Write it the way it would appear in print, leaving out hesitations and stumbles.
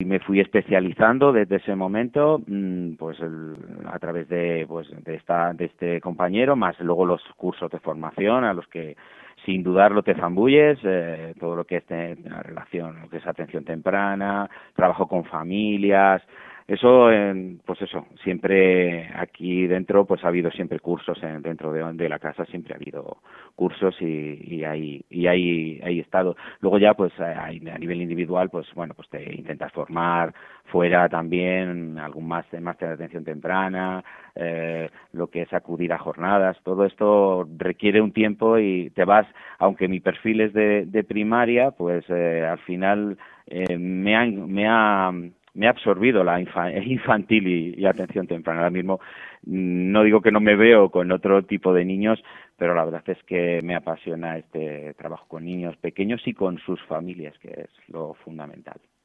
me fui especializando desde ese momento, a través de este compañero, más luego los cursos de formación a los que sin dudarlo te zambulles, todo lo que es la relación, lo que es atención temprana, trabajo con familias. Eso, pues eso, siempre aquí dentro pues ha habido siempre cursos dentro de la casa, siempre ha habido cursos y ahí he estado. Luego ya pues a nivel individual pues bueno, pues te intentas formar fuera también, algún máster de atención temprana, lo que es acudir a jornadas. Todo esto requiere un tiempo y te vas, aunque mi perfil es de primaria, pues al final me ha absorbido la infantil y atención temprana. Ahora mismo no digo que no me veo con otro tipo de niños, pero la verdad es que me apasiona este trabajo con niños pequeños y con sus familias, que es lo fundamental.